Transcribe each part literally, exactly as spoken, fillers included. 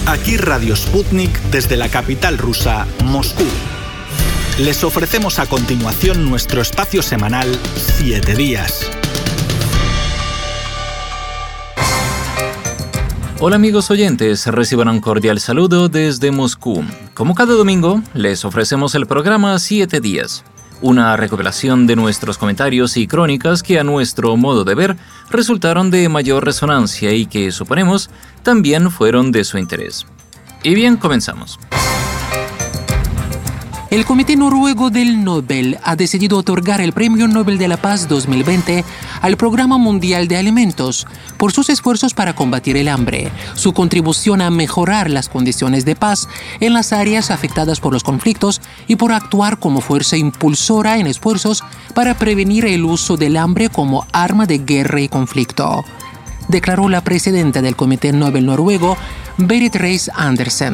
Aquí Radio Sputnik desde la capital rusa, Moscú. Les ofrecemos a continuación nuestro espacio semanal Siete Días. Hola amigos oyentes, reciban un cordial saludo desde Moscú. Como cada domingo, les ofrecemos el programa Siete Días, una recopilación de nuestros comentarios y crónicas que a nuestro modo de ver resultaron de mayor resonancia y que, suponemos, también fueron de su interés. Y bien, comenzamos. El Comité Noruego del Nobel ha decidido otorgar el Premio Nobel de la Paz dos mil veinte al Programa Mundial de Alimentos por sus esfuerzos para combatir el hambre, su contribución a mejorar las condiciones de paz en las áreas afectadas por los conflictos y por actuar como fuerza impulsora en esfuerzos para prevenir el uso del hambre como arma de guerra y conflicto, declaró la presidenta del Comité Nobel noruego, Berit Reiss-Andersen.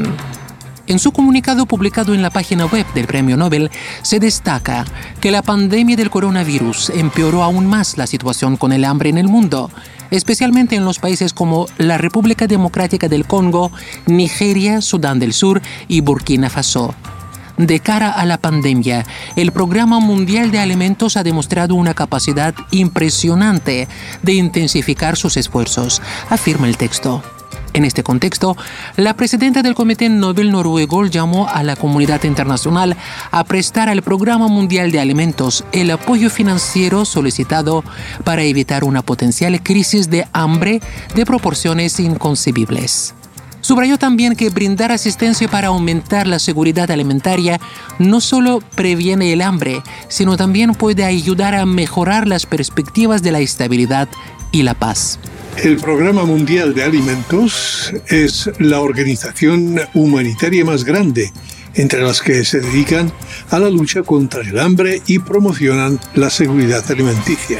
En su comunicado publicado en la página web del Premio Nobel, se destaca que la pandemia del coronavirus empeoró aún más la situación con el hambre en el mundo, especialmente en los países como la República Democrática del Congo, Nigeria, Sudán del Sur y Burkina Faso. De cara a la pandemia, el Programa Mundial de Alimentos ha demostrado una capacidad impresionante de intensificar sus esfuerzos, afirma el texto. En este contexto, la presidenta del Comité Nobel noruego llamó a la comunidad internacional a prestar al Programa Mundial de Alimentos el apoyo financiero solicitado para evitar una potencial crisis de hambre de proporciones inconcebibles. Subrayó también que brindar asistencia para aumentar la seguridad alimentaria no solo previene el hambre, sino también puede ayudar a mejorar las perspectivas de la estabilidad y la paz. El Programa Mundial de Alimentos es la organización humanitaria más grande entre las que se dedican a la lucha contra el hambre y promocionan la seguridad alimenticia.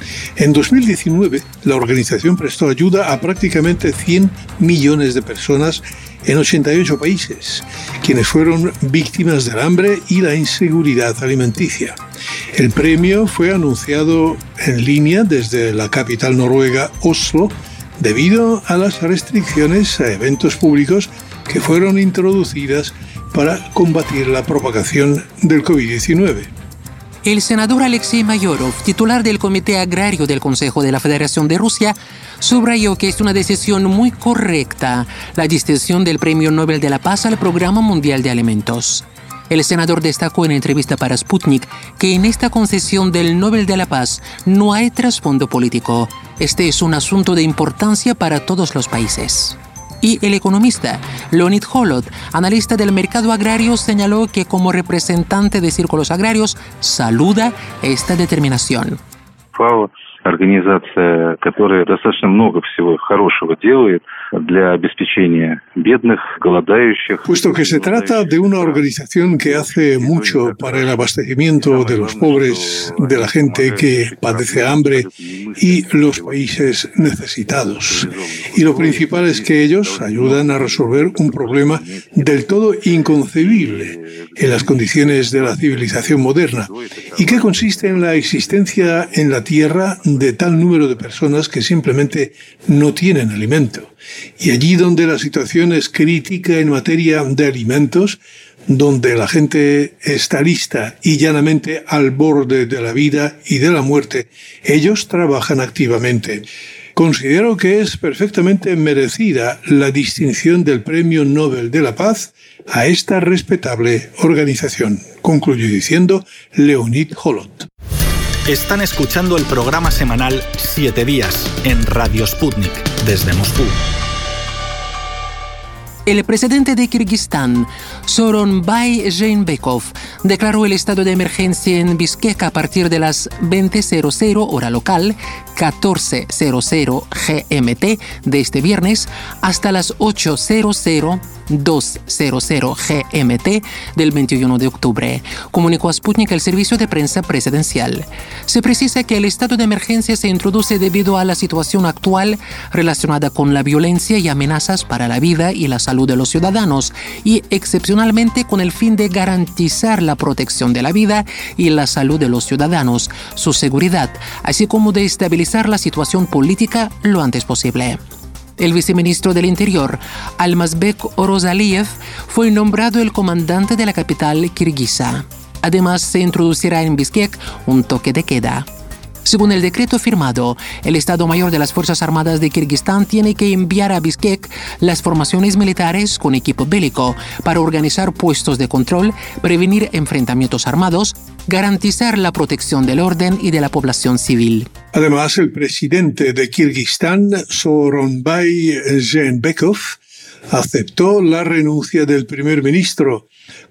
En dos mil diecinueve, la organización prestó ayuda a prácticamente cien millones de personas en ochenta y ocho países, quienes fueron víctimas del hambre y la inseguridad alimenticia. El premio fue anunciado en línea desde la capital noruega, Oslo, debido a las restricciones a eventos públicos que fueron introducidas para combatir la propagación del covid diecinueve. El senador Alexei Mayorov, titular del Comité Agrario del Consejo de la Federación de Rusia, subrayó que es una decisión muy correcta la distinción del Premio Nobel de la Paz al Programa Mundial de Alimentos. El senador destacó en entrevista para Sputnik que en esta concesión del Nobel de la Paz no hay trasfondo político. Este es un asunto de importancia para todos los países. Y el economista Leonid Holod, analista del mercado agrario, señaló que como representante de círculos agrarios saluda esta determinación. ФАО – организация, которая достаточно много всего хорошего делает для обеспечения бедных, голодающих. Puesto que se trata de una organización que hace mucho para el abastecimiento de los pobres, de la gente que padece hambre y los países necesitados. Y lo principal es que ellos ayudan a resolver un problema del todo inconcebible en las condiciones de la civilización moderna y que consiste en la existencia en la Tierra de tal número de personas que simplemente no tienen alimento. Y allí donde la situación es crítica en materia de alimentos, donde la gente está lista y llanamente al borde de la vida y de la muerte, ellos trabajan activamente. Considero que es perfectamente merecida la distinción del Premio Nobel de la Paz a esta respetable organización, concluyó diciendo Leonid Holod. Están escuchando el programa semanal Siete Días en Radio Sputnik desde Moscú. El presidente de Kirguistán, Sooronbay Jeenbekov, declaró el estado de emergencia en Bishkek a partir de las veinte cero hora local, catorce cero cero G M T de este viernes, hasta las ocho cero cero dos cero cero G M T del veintiuno de octubre, comunicó a Sputnik el servicio de prensa presidencial. Se precisa que el estado de emergencia se introduce debido a la situación actual relacionada con la violencia y amenazas para la vida y la salud de los ciudadanos y excepcionalmente con el fin de garantizar la protección de la vida y la salud de los ciudadanos, su seguridad, así como de estabilizar la situación política lo antes posible. El viceministro del Interior, Almazbek Orozaliyev, fue nombrado el comandante de la capital kirguisa. Además, se introducirá en Bishkek un toque de queda. Según el decreto firmado, el Estado Mayor de las Fuerzas Armadas de Kirguistán tiene que enviar a Bishkek las formaciones militares con equipo bélico para organizar puestos de control, prevenir enfrentamientos armados, garantizar la protección del orden y de la población civil. Además, el presidente de Kirguistán, Sooronbay Jeenbekov, aceptó la renuncia del primer ministro,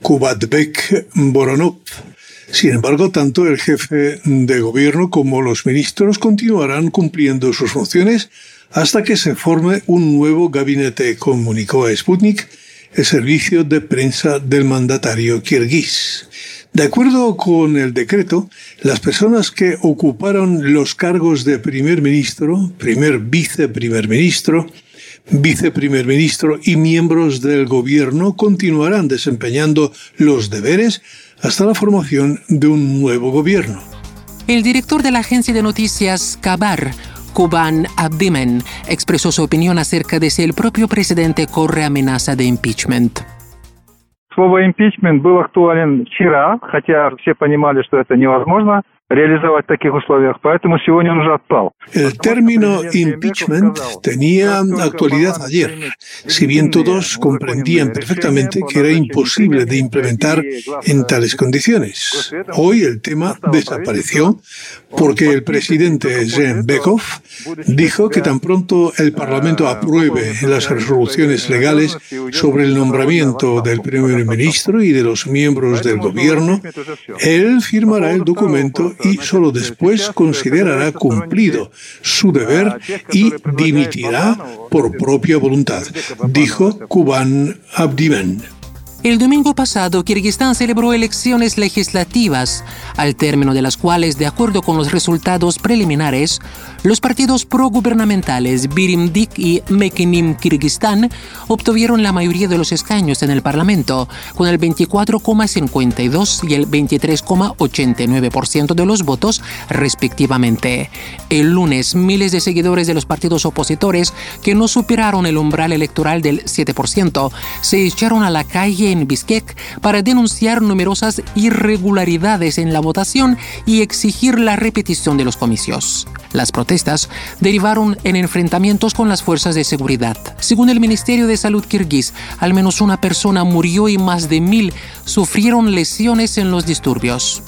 Kubatbek Boronov. Sin embargo, tanto el jefe de gobierno como los ministros continuarán cumpliendo sus funciones hasta que se forme un nuevo gabinete, comunicó a Sputnik el servicio de prensa del mandatario kirguís. De acuerdo con el decreto, las personas que ocuparon los cargos de primer ministro, primer viceprimer ministro, viceprimer ministro y miembros del gobierno continuarán desempeñando los deberes hasta la formación de un nuevo gobierno. El director de la agencia de noticias Kabar, Kuban Abdimen, expresó su opinión acerca de si el propio presidente corre amenaza de impeachment. Слово «импичмент» был актуален вчера, хотя все понимали, что это невозможно реализовать в таких условиях, поэтому сегодня он уже отпал. El término impeachment tenía actualidad ayer, si bien todos comprendían perfectamente que era imposible de implementar en tales condiciones. Hoy el tema desapareció porque el presidente Jeenbekov dijo que tan pronto el Parlamento apruebe las resoluciones legales sobre el nombramiento del primer ministro y de los miembros del gobierno, él firmará el documento y solo después considerará cumplido su deber y dimitirá por propia voluntad, dijo Kuban Abdimen. El domingo pasado, Kirguistán celebró elecciones legislativas, al término de las cuales, de acuerdo con los resultados preliminares, los partidos progubernamentales Birimdik y Mekinim Kirguistán obtuvieron la mayoría de los escaños en el Parlamento, con el veinticuatro coma cincuenta y dos y el veintitrés coma ochenta y nueve por ciento de los votos, respectivamente. El lunes, miles de seguidores de los partidos opositores que no superaron el umbral electoral del siete por ciento se echaron a la calle en Bishkek para denunciar numerosas irregularidades en la votación y exigir la repetición de los comicios. Las protestas derivaron en enfrentamientos con las fuerzas de seguridad. Según el Ministerio de Salud kirguís, al menos una persona murió y más de mil sufrieron lesiones en los disturbios.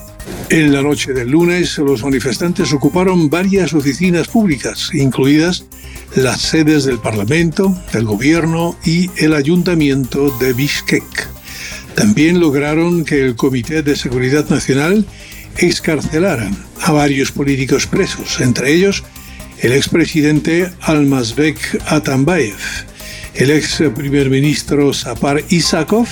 En la noche del lunes, los manifestantes ocuparon varias oficinas públicas, incluidas las sedes del Parlamento, del Gobierno y el Ayuntamiento de Bishkek. También lograron que el Comité de Seguridad Nacional excarcelara a varios políticos presos, entre ellos el expresidente Almazbek Atambayev, el ex primer ministro Sapar Isakov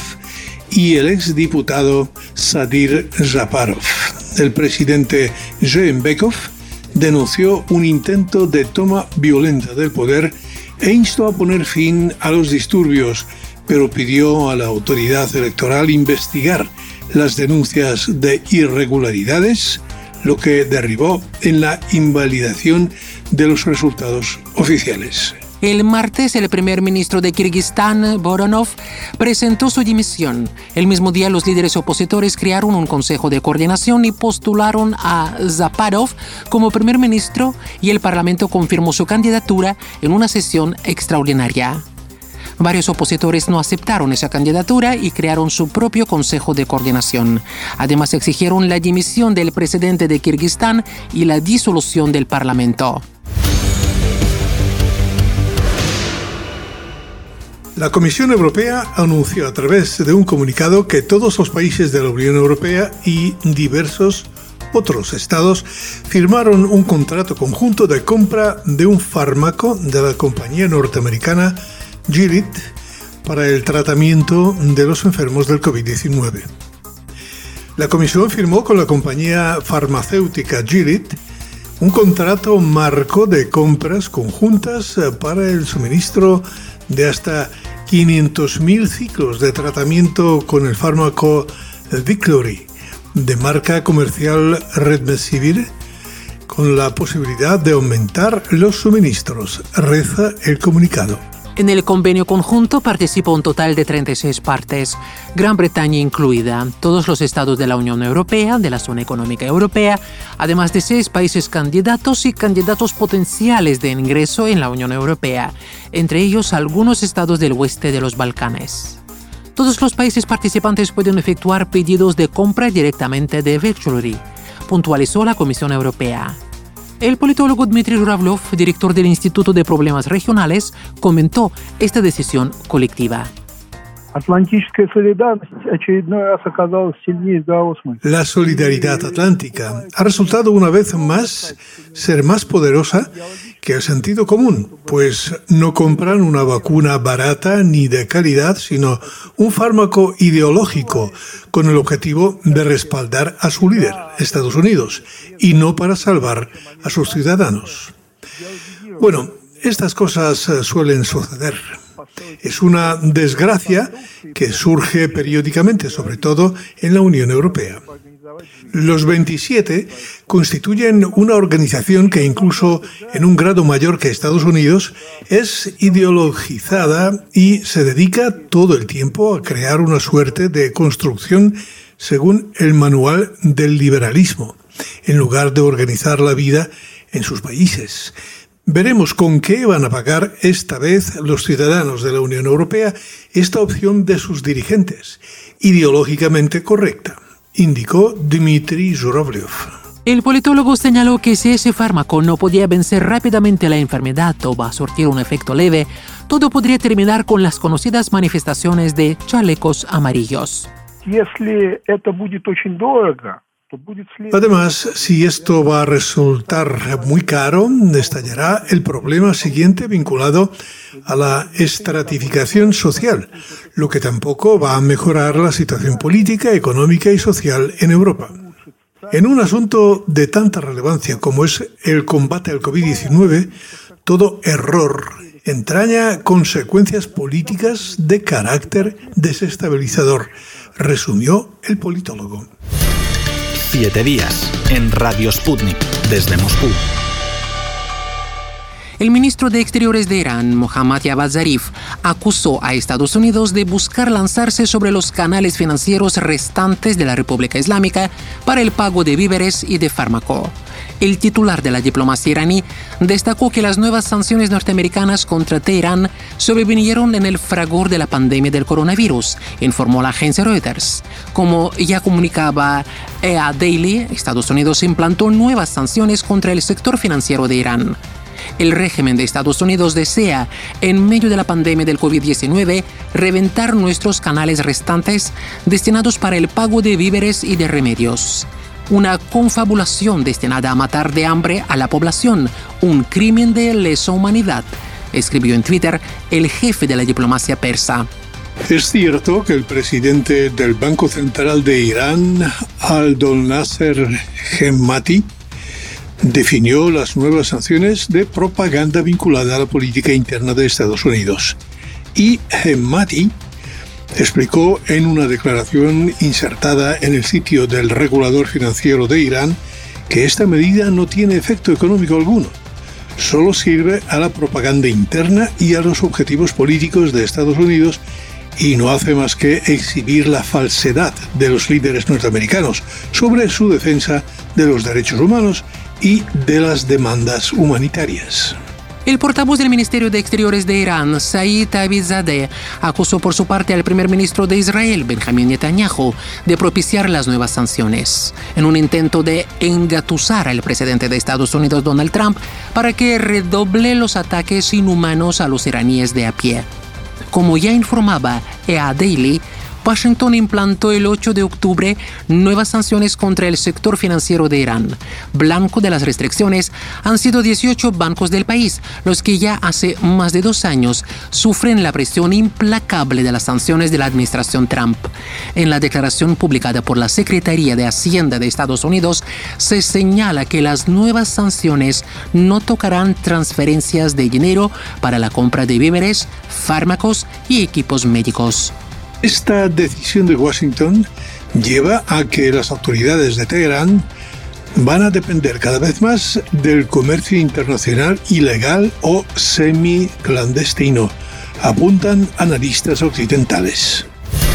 y el exdiputado Sadir Japarov. El presidente Jeenbekov denunció un intento de toma violenta del poder e instó a poner fin a los disturbios, pero pidió a la autoridad electoral investigar las denuncias de irregularidades, lo que derivó en la invalidación de los resultados oficiales. El martes, el primer ministro de Kirguistán, Boronov, presentó su dimisión. El mismo día, los líderes opositores crearon un consejo de coordinación y postularon a Zaparov como primer ministro, y el Parlamento confirmó su candidatura en una sesión extraordinaria. Varios opositores no aceptaron esa candidatura y crearon su propio consejo de coordinación. Además, exigieron la dimisión del presidente de Kirguistán y la disolución del Parlamento. La Comisión Europea anunció a través de un comunicado que todos los países de la Unión Europea y diversos otros estados firmaron un contrato conjunto de compra de un fármaco de la compañía norteamericana Gilead para el tratamiento de los enfermos del covid diecinueve. La Comisión firmó con la compañía farmacéutica Gilead un contrato marco de compras conjuntas para el suministro de hasta quinientos mil ciclos de tratamiento con el fármaco Veklury, de marca comercial Remdesivir, con la posibilidad de aumentar los suministros, reza el comunicado. En el convenio conjunto participa un total de treinta y seis partes, Gran Bretaña incluida, todos los estados de la Unión Europea, de la Zona Económica Europea, además de seis países candidatos y candidatos potenciales de ingreso en la Unión Europea, entre ellos algunos estados del oeste de los Balcanes. Todos los países participantes pueden efectuar pedidos de compra directamente de Vecchiory, puntualizó la Comisión Europea. El politólogo Dmitry Zhuravlyov, director del Instituto de Problemas Regionales, comentó esta decisión colectiva. La solidaridad atlántica ha resultado una vez más ser más poderosa que el sentido común, pues no compran una vacuna barata ni de calidad, sino un fármaco ideológico con el objetivo de respaldar a su líder, Estados Unidos, y no para salvar a sus ciudadanos. Bueno, estas cosas suelen suceder. Es una desgracia que surge periódicamente, sobre todo en la Unión Europea. Los veintisiete constituyen una organización que incluso en un grado mayor que Estados Unidos es ideologizada y se dedica todo el tiempo a crear una suerte de construcción según el manual del liberalismo, en lugar de organizar la vida en sus países. Veremos con qué van a pagar esta vez los ciudadanos de la Unión Europea esta opción de sus dirigentes, ideológicamente correcta, indicó Dmitry Zhuravlyov. El politólogo señaló que si ese fármaco no podía vencer rápidamente la enfermedad o va a surtir un efecto leve, todo podría terminar con las conocidas manifestaciones de chalecos amarillos. Además, si esto va a resultar muy caro, estallará el problema siguiente vinculado a la estratificación social, lo que tampoco va a mejorar la situación política, económica y social en Europa. En un asunto de tanta relevancia como es el combate al covid diecinueve, todo error entraña consecuencias políticas de carácter desestabilizador, resumió el politólogo. Siete días en Radio Sputnik desde Moscú. El ministro de Exteriores de Irán, Mohammad Javad Zarif, acusó a Estados Unidos de buscar lanzarse sobre los canales financieros restantes de la República Islámica para el pago de víveres y de fármaco. El titular de la diplomacia iraní destacó que las nuevas sanciones norteamericanas contra Teherán sobrevinieron en el fragor de la pandemia del coronavirus, informó la agencia Reuters. Como ya comunicaba E A Daily, Estados Unidos implantó nuevas sanciones contra el sector financiero de Irán. El régimen de Estados Unidos desea, en medio de la pandemia del covid diecinueve, reventar nuestros canales restantes destinados para el pago de víveres y de remedios. Una confabulación destinada a matar de hambre a la población, un crimen de lesa humanidad, escribió en Twitter el jefe de la diplomacia persa. Es cierto que el presidente del Banco Central de Irán, Abdolnasser Hemmati, definió las nuevas sanciones de propaganda vinculada a la política interna de Estados Unidos. Y Hemmati explicó en una declaración insertada en el sitio del regulador financiero de Irán que esta medida no tiene efecto económico alguno, solo sirve a la propaganda interna y a los objetivos políticos de Estados Unidos y no hace más que exhibir la falsedad de los líderes norteamericanos sobre su defensa de los derechos humanos y de las demandas humanitarias. El portavoz del Ministerio de Exteriores de Irán, Said Abidzadeh, acusó por su parte al primer ministro de Israel, Benjamin Netanyahu, de propiciar las nuevas sanciones, en un intento de engatusar al presidente de Estados Unidos, Donald Trump, para que redoble los ataques inhumanos a los iraníes de a pie. Como ya informaba E A Daily, Washington implantó el ocho de octubre nuevas sanciones contra el sector financiero de Irán. Blanco de las restricciones han sido dieciocho bancos del país, los que ya hace más de dos años sufren la presión implacable de las sanciones de la administración Trump. En la declaración publicada por la Secretaría de Hacienda de Estados Unidos, se señala que las nuevas sanciones no tocarán transferencias de dinero para la compra de víveres, fármacos y equipos médicos. Esta decisión de Washington lleva a que las autoridades de Teherán van a depender cada vez más del comercio internacional ilegal o semi-clandestino, apuntan analistas occidentales.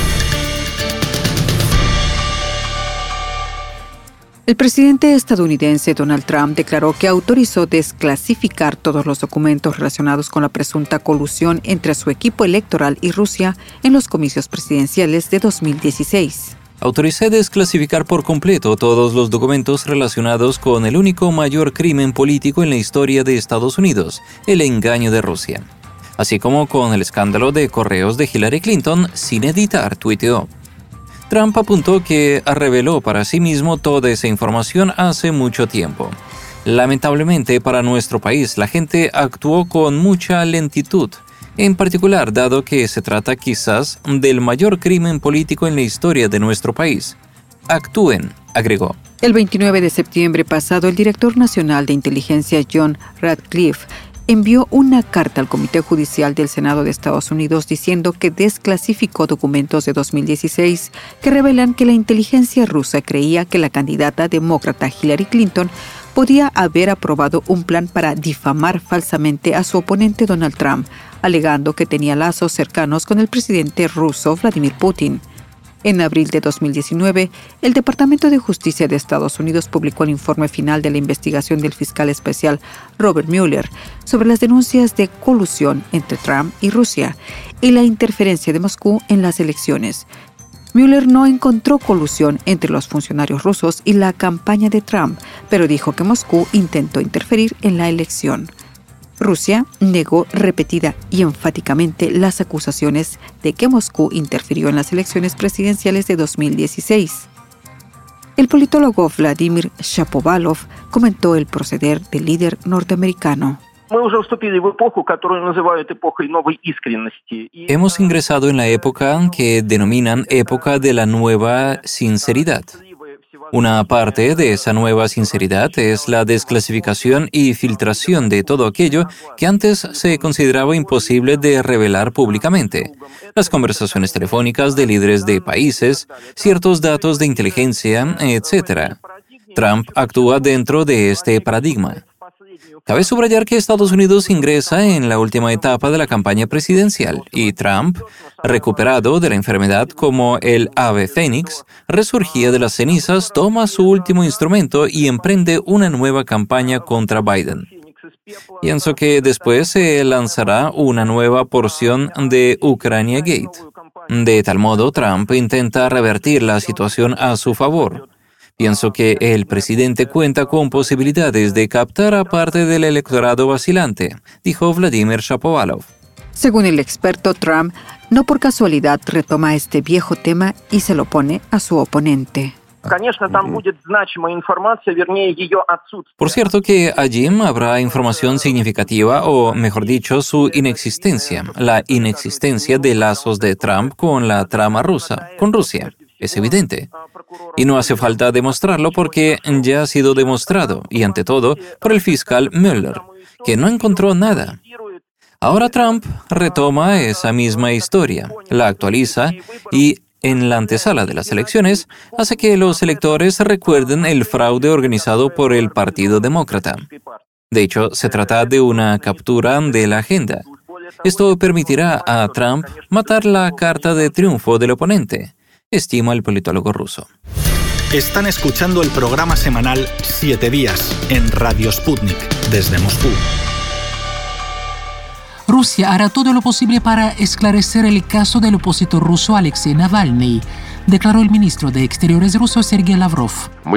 El presidente estadounidense Donald Trump declaró que autorizó desclasificar todos los documentos relacionados con la presunta colusión entre su equipo electoral y Rusia en los comicios presidenciales de dos mil dieciséis. Autoricé desclasificar por completo todos los documentos relacionados con el único mayor crimen político en la historia de Estados Unidos, el engaño de Rusia, así como con el escándalo de correos de Hillary Clinton sin editar, tuiteó. Trump apuntó que reveló para sí mismo toda esa información hace mucho tiempo. Lamentablemente para nuestro país, la gente actuó con mucha lentitud, en particular dado que se trata quizás del mayor crimen político en la historia de nuestro país. Actúen, agregó. El veintinueve de septiembre pasado, el director nacional de inteligencia John Ratcliffe envió una carta al Comité Judicial del Senado de Estados Unidos diciendo que desclasificó documentos de dos mil dieciséis que revelan que la inteligencia rusa creía que la candidata demócrata Hillary Clinton podía haber aprobado un plan para difamar falsamente a su oponente Donald Trump, alegando que tenía lazos cercanos con el presidente ruso Vladimir Putin. En abril de dos mil diecinueve, el Departamento de Justicia de Estados Unidos publicó el informe final de la investigación del fiscal especial Robert Mueller sobre las denuncias de colusión entre Trump y Rusia y la interferencia de Moscú en las elecciones. Mueller no encontró colusión entre los funcionarios rusos y la campaña de Trump, pero dijo que Moscú intentó interferir en la elección. Rusia negó repetida y enfáticamente las acusaciones de que Moscú interfirió en las elecciones presidenciales de dos mil dieciséis. El politólogo Vladimir Shapovalov comentó el proceder del líder norteamericano. Hemos ingresado en la época que denominan época de la nueva sinceridad. Una parte de esa nueva sinceridad es la desclasificación y filtración de todo aquello que antes se consideraba imposible de revelar públicamente. Las conversaciones telefónicas de líderes de países, ciertos datos de inteligencia, etcétera. Trump actúa dentro de este paradigma. Cabe subrayar que Estados Unidos ingresa en la última etapa de la campaña presidencial y Trump, recuperado de la enfermedad como el ave fénix, resurgía de las cenizas, toma su último instrumento y emprende una nueva campaña contra Biden. Pienso que después se lanzará una nueva porción de Ucrania Gate. De tal modo, Trump intenta revertir la situación a su favor. Pienso que el presidente cuenta con posibilidades de captar a parte del electorado vacilante, dijo Vladimir Shapovalov. Según el experto, Trump no por casualidad retoma este viejo tema y se lo pone a su oponente. Por cierto que allí habrá información significativa o, mejor dicho, su inexistencia, la inexistencia de lazos de Trump con la trama rusa, con Rusia. Es evidente. Y no hace falta demostrarlo porque ya ha sido demostrado, y ante todo, por el fiscal Mueller, que no encontró nada. Ahora Trump retoma esa misma historia, la actualiza y, en la antesala de las elecciones, hace que los electores recuerden el fraude organizado por el Partido Demócrata. De hecho, se trata de una captura de la agenda. Esto permitirá a Trump matar la carta de triunfo del oponente, estima el politólogo ruso. Están escuchando el programa semanal Siete Días en Radio Sputnik desde Moscú. Rusia hará todo lo posible para esclarecer el caso del opositor ruso Alexei Navalny, declaró el ministro de Exteriores ruso Sergei Lavrov.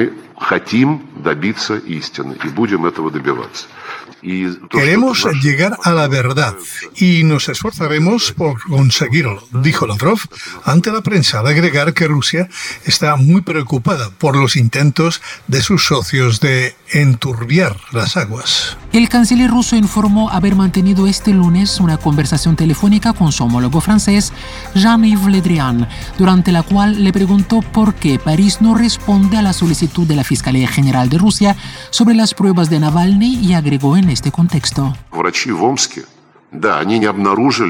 Queremos llegar a la verdad y nos esforzaremos por conseguirlo, dijo Lavrov ante la prensa, al agregar que Rusia está muy preocupada por los intentos de sus socios de enturbiar las aguas. El canciller ruso informó haber mantenido este lunes una conversación telefónica con su homólogo francés, Jean-Yves Le Drian, durante la cual le preguntó por qué París no responde a la solicitud de la Fiscalía General de Rusia sobre las pruebas de Navalny y agregó en este contexto.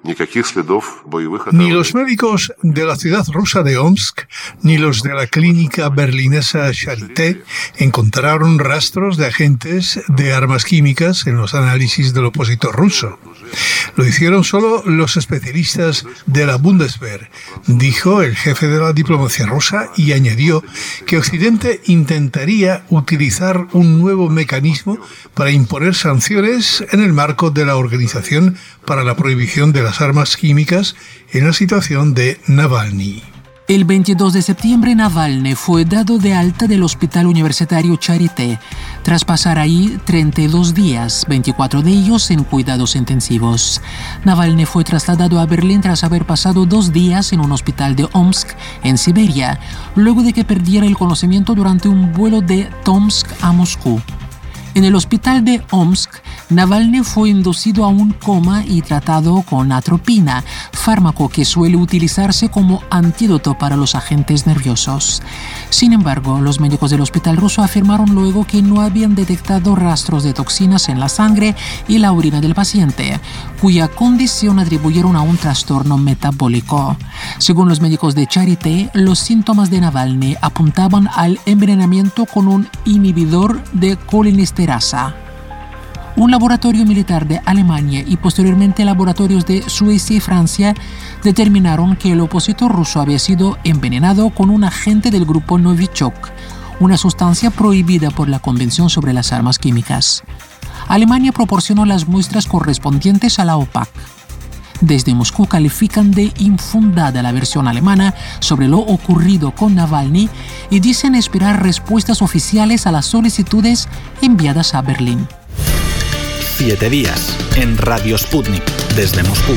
Ni los médicos de la ciudad rusa de Omsk, ni los de la clínica berlinesa Charité encontraron rastros de agentes de armas químicas en los análisis del opositor ruso. Lo hicieron solo los especialistas de la Bundeswehr, dijo el jefe de la diplomacia rusa, y añadió que Occidente intentaría utilizar un nuevo mecanismo para imponer sanciones en el marco de la Organización para la Prohibición de las Armas Químicas en la situación de Navalny. El veintidós de septiembre, Navalny fue dado de alta del Hospital Universitario Charité, tras pasar ahí treinta y dos días, veinticuatro de ellos en cuidados intensivos. Navalny fue trasladado a Berlín tras haber pasado dos días en un hospital de Omsk, en Siberia, luego de que perdiera el conocimiento durante un vuelo de Tomsk a Moscú. En el hospital de Omsk, Navalny fue inducido a un coma y tratado con atropina, fármaco que suele utilizarse como antídoto para los agentes nerviosos. Sin embargo, los médicos del hospital ruso afirmaron luego que no habían detectado rastros de toxinas en la sangre y la orina del paciente, cuya condición atribuyeron a un trastorno metabólico. Según los médicos de Charité, los síntomas de Navalny apuntaban al envenenamiento con un inhibidor de colinesterasa. Un laboratorio militar de Alemania y posteriormente laboratorios de Suecia y Francia determinaron que el opositor ruso había sido envenenado con un agente del grupo Novichok, una sustancia prohibida por la Convención sobre las Armas Químicas. Alemania proporcionó las muestras correspondientes a la OPAC. Desde Moscú califican de infundada la versión alemana sobre lo ocurrido con Navalny y dicen esperar respuestas oficiales a las solicitudes enviadas a Berlín. Siete días en Radio Sputnik desde Moscú.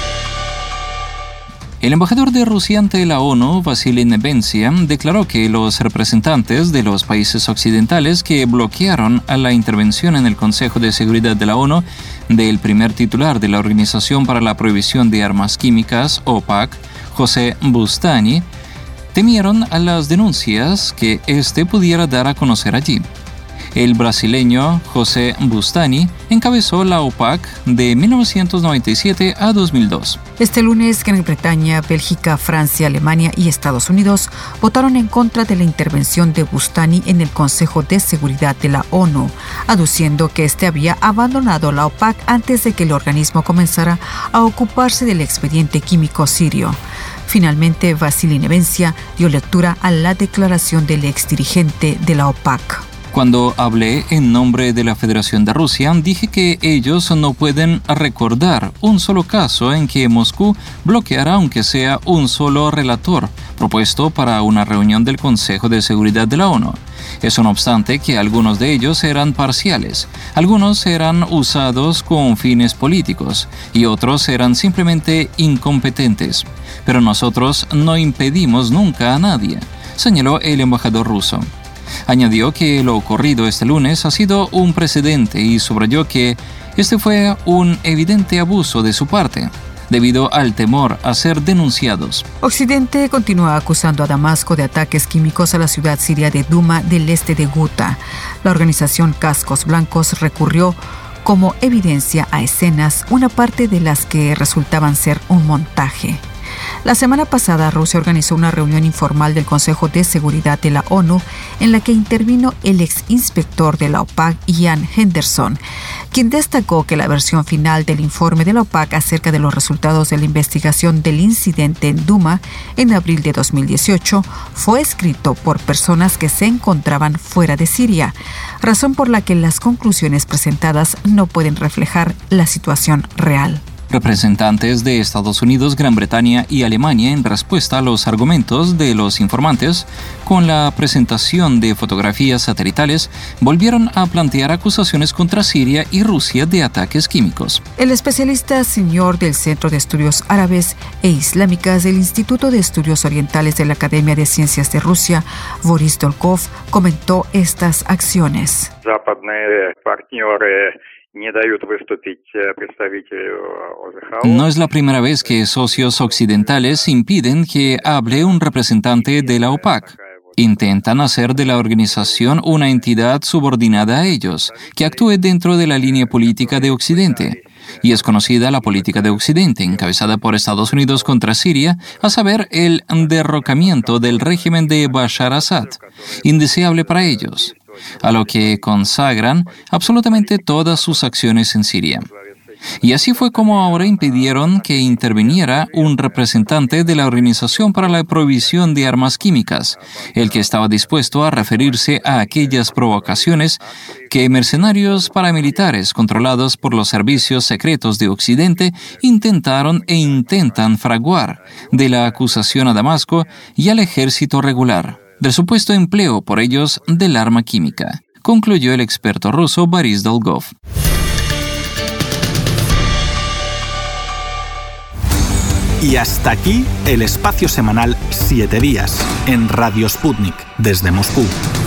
El embajador de Rusia ante la ONU, Vasily Nebensia, declaró que los representantes de los países occidentales que bloquearon a la intervención en el Consejo de Seguridad de la ONU del primer titular de la Organización para la Prohibición de Armas Químicas, OPAC, José Bustani, temieron a las denuncias que éste pudiera dar a conocer allí. El brasileño José Bustani encabezó la OPAC de mil novecientos noventa y siete a dos mil dos. Este lunes, Gran Bretaña, Bélgica, Francia, Alemania y Estados Unidos votaron en contra de la intervención de Bustani en el Consejo de Seguridad de la ONU, aduciendo que este había abandonado la OPAC antes de que el organismo comenzara a ocuparse del expediente químico sirio. Finalmente, Vasily Nebensia dio lectura a la declaración del exdirigente de la OPAC. Cuando hablé en nombre de la Federación de Rusia, dije que ellos no pueden recordar un solo caso en que Moscú bloqueara aunque sea un solo relator propuesto para una reunión del Consejo de Seguridad de la ONU. Eso no obstante que algunos de ellos eran parciales, algunos eran usados con fines políticos y otros eran simplemente incompetentes. Pero nosotros no impedimos nunca a nadie, señaló el embajador ruso. Añadió que lo ocurrido este lunes ha sido un precedente y subrayó que este fue un evidente abuso de su parte, debido al temor a ser denunciados. Occidente continúa acusando a Damasco de ataques químicos a la ciudad siria de Duma del este de Guta. La organización Cascos Blancos recurrió como evidencia a escenas, una parte de las que resultaban ser un montaje. La semana pasada, Rusia organizó una reunión informal del Consejo de Seguridad de la ONU en la que intervino el exinspector de la OPAC, Ian Henderson, quien destacó que la versión final del informe de la OPAC acerca de los resultados de la investigación del incidente en Duma en abril de dos mil dieciocho fue escrito por personas que se encontraban fuera de Siria, razón por la que las conclusiones presentadas no pueden reflejar la situación real. Representantes de Estados Unidos, Gran Bretaña y Alemania, en respuesta a los argumentos de los informantes, con la presentación de fotografías satelitales, volvieron a plantear acusaciones contra Siria y Rusia de ataques químicos. El especialista senior del Centro de Estudios Árabes e Islámicas del Instituto de Estudios Orientales de la Academia de Ciencias de Rusia, Boris Dolkov, comentó estas acciones. No es la primera vez que socios occidentales impiden que hable un representante de la OPAC. Intentan hacer de la organización una entidad subordinada a ellos, que actúe dentro de la línea política de Occidente. Y es conocida la política de Occidente, encabezada por Estados Unidos contra Siria, a saber, el derrocamiento del régimen de Bashar Assad, indeseable para ellos, a lo que consagran absolutamente todas sus acciones en Siria. Y así fue como ahora impidieron que interviniera un representante de la Organización para la Prohibición de Armas Químicas, el que estaba dispuesto a referirse a aquellas provocaciones que mercenarios paramilitares controlados por los servicios secretos de Occidente intentaron e intentan fraguar de la acusación a Damasco y al ejército regular, del supuesto empleo por ellos del arma química, concluyó el experto ruso Boris Dolgov. Y hasta aquí el espacio semanal Siete Días en Radio Sputnik desde Moscú.